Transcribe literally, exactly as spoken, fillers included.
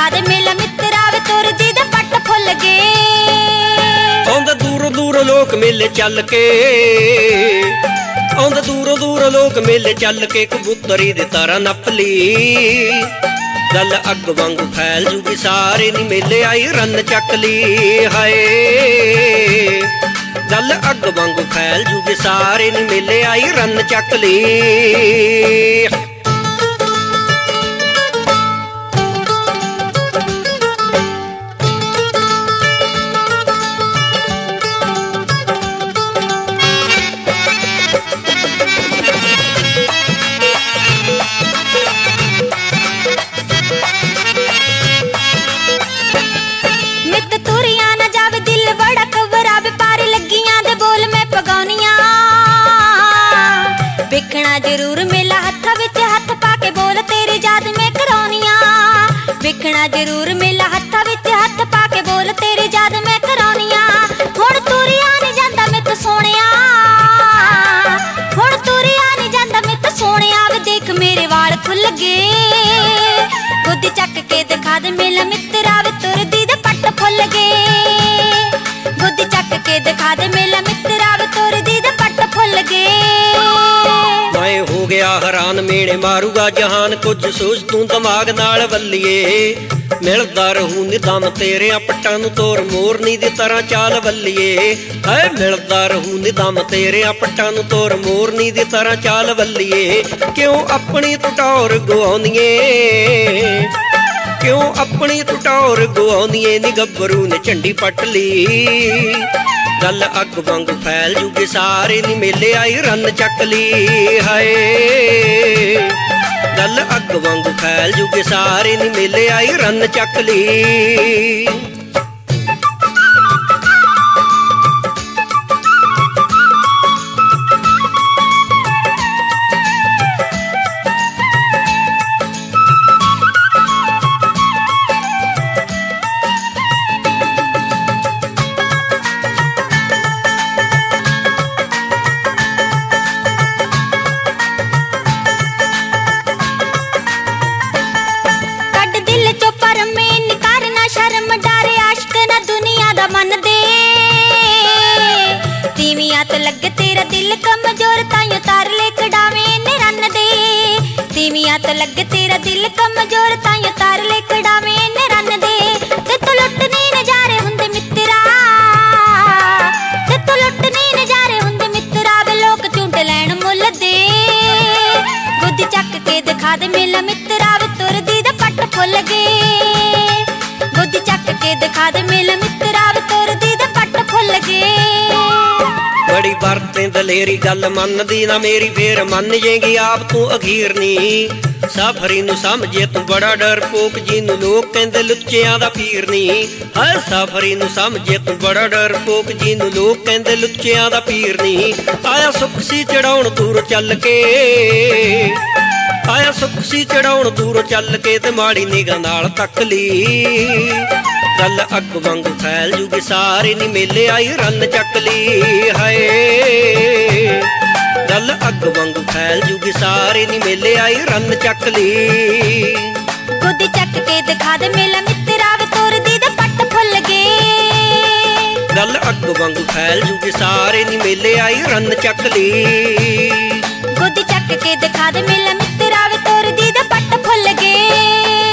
दिखा दे मेला मित्रा वे तुरदी दे पट फुल गए। आउंदे दूरों दूरों लोक मेले चल के, आउंदे दूरों दूरों लोक मेले चल के, कबूतरी दे तारा नप ली। गल अग वांगू फैल जूगी सारे नी मेले आई रन चक ली। हाय गल अग वांगू फैल जूगी सारे नी मेले आई रन चक ली। वेखना जरूर मेला हथ विच हथ पाके बोल तेरी याद में करौनिया। वेखना जरूर मेला हथ विच हथ पाके बोल तेरी याद में करौनिया। हुण तुरिया नहीं जांदा मैं तो सोहणिया, हुण तुरिया नहीं जांदा मैं तो सोहणिया। वे देख मेरे वाल खुल गए, गोदी चक के दिखा दे मेला मित्रा वे तुरदी दे पट फुल गए। गोदी चक के दिखा दे मेला मित्रा वे तुरदी दे पट फुल गए। मैं हो गया हैरान मेणे मारूगा जहान, कुछ सोच तू दिमाग नाल वल्लीए। मिलदा रहू निदान तेरे पट्टां नूं तोर मोरनी दी तरह चाल वल्लीए। है मिलदा रहू निदान तेरे पट्टां नूं तोर मोरनी दी तरह चाल वल्लीए। क्यों अपनी टटौर गवाउंदीए, क्यों अपनी टटौर गवाउंदीए नी गब्बरू ने झंडी पट ली। गल अग वांगू फैल जूगे सारे नी मेले आई रन चक ली। हाय गल अग वांगू फैल जूगे सारे नी मेले आई रन चक ली। तो लग तेरा दिल कमजोर ताइयों तार ले कड़ावे ने रन दे। तीवियां तो लग तेरा दिल कमजोर ताइयों तार ले कड़ावे ने रन दे। ते तो लुटने नजारे हुंदे मित्रा, ते तो लुटने नजारे हुंदे मित्रा। वे लोक झूठ लैण मुल दे, गोदी चक के दिखा दे मेला मित्रा वे तुरदी दे पट फुल गए। गोदी चक के दिखा दे मेला मित्रा वे तुरदी दे पट फुल गए। बड़ी बरतें दलेरी गल मनदी ना मेरी, फेर मन जेगी आप तू अखीर नी। साफरी नू समझे तू बड़ा डरपोक, जिनू लोग कहंदे लुच्चियां दा पीर नी। हाय साफरी नू समझे तू बड़ा डरपोक, जिनू लोग कहंदे लुच्चियां दा पीर नी। आया सुख सी चढ़ाउण दूर चल के, आया सुख सी चढ़ाउण दूर चल के, ते माड़ी निगाह नाल तक ली। गल अग वांगू फैल जूगे सारे नी मेले आई रन चक ली। हाय गल अग वांगू फैल जूगे सारे नी मेले आई रन चक ली। गोदी चक के दिखा दे मेला मित्रा वे तुरदी दे पट फुल गए। गल अग वांगू फैल जूगे सारे नी मेले आई रन चक ली। गोदी चक के दिखा दे मेला मित्रा वे तुरदी दे पट फुल गए।